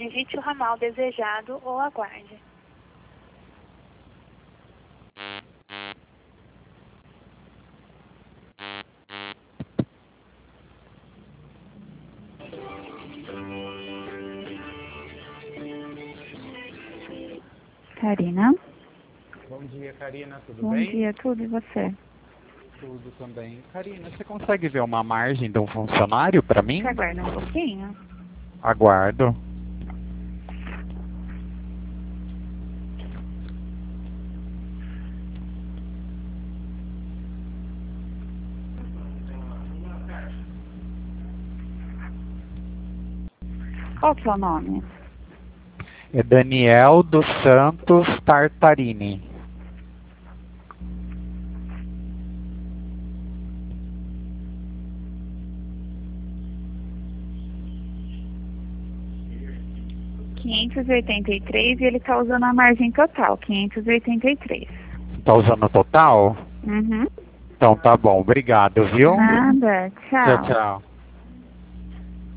digite o ramal desejado ou aguarde. Karina? Bom dia, Karina, tudo Bom bem? dia, tudo e você? Tudo também. Karina, você consegue ver uma margem de um funcionário para mim? Você aguarda um pouquinho? Aguardo. Qual que é o nome? É Daniel dos Santos Tartarini. R$ 583 e ele tá usando a margem total, 583. Tá usando o total? Uhum. Então tá bom, obrigado, viu? Nada, Tchau, tchau. tchau.